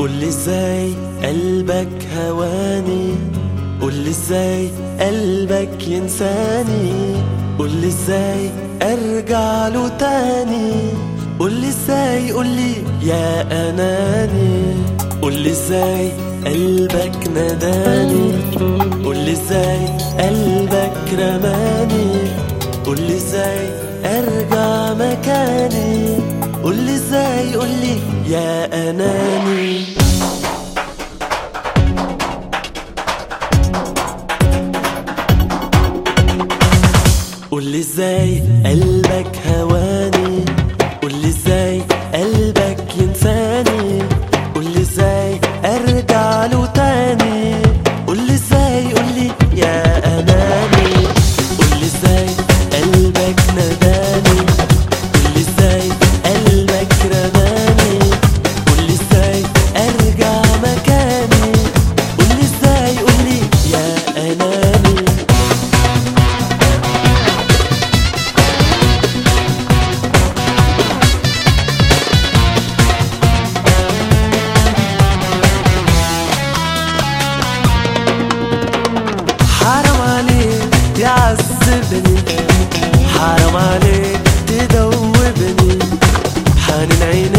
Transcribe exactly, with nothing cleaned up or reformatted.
قولي ازاي قلبك هواني، قولي ازاي قلبك ينساني، قولي ازاي ارجع له تاني، قولي ازاي قولي يا اناني، قولي ازاي قلبك نداني، قولي ازاي قلبك رماني، قولي ازاي ارجع مكاني، قولي ازاي قولي يا اناني. قولي ازاي قلبك هواني، قولي ازاي قلبك ينساني، قولي ازاي ارجع له تاني، قولي ازاي قولي يا اناني، قولي ازاي قلبك نداني، قولي ازاي قلبك رماني، قولي ازاي ارجع مكاني، قولي ازاي قولي يا اناني. حرام عليك تعذبني، حرام عليك تدوبني، حنين عيني